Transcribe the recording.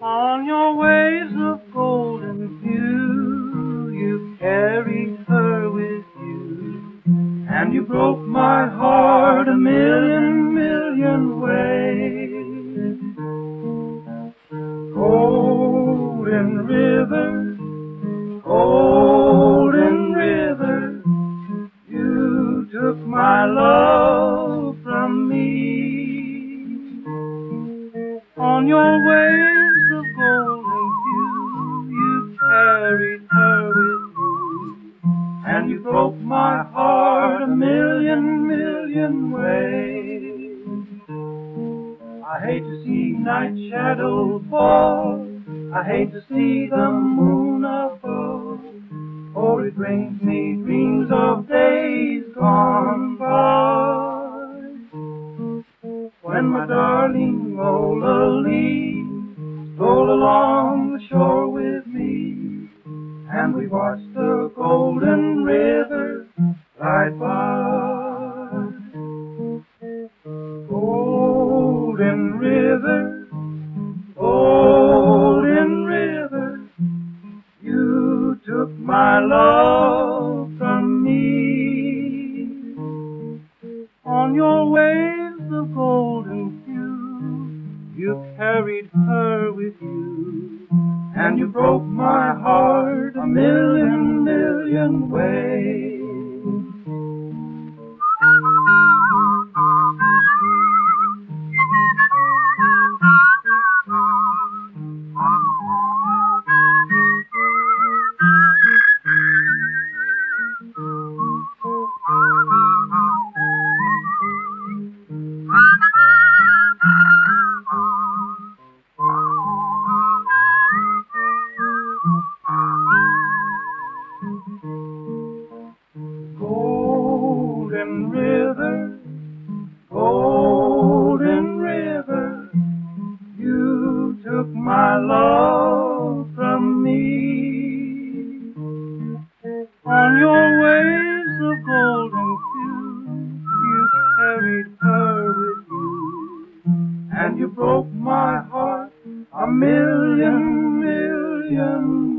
On your waves of golden hue, you carried her with you, and you broke my heart a million ways. Golden river, golden river, you took my love from me. On your waves of golden hue, you carried her with you, and you broke my heart a million ways. I hate to see night shadows fall, I hate to see the moon above, for it brings me dreams of days gone by. When my darling Lola Lee stole along the shore with me, and we watched the golden river glide by. Golden river, golden river, you took my love from me. On your waves of golden hue, you carried her with you, and you broke my heart a million ways. Golden river, golden river, you took my love from me. On your waves of golden hue, you carried her with you, and you broke my heart a million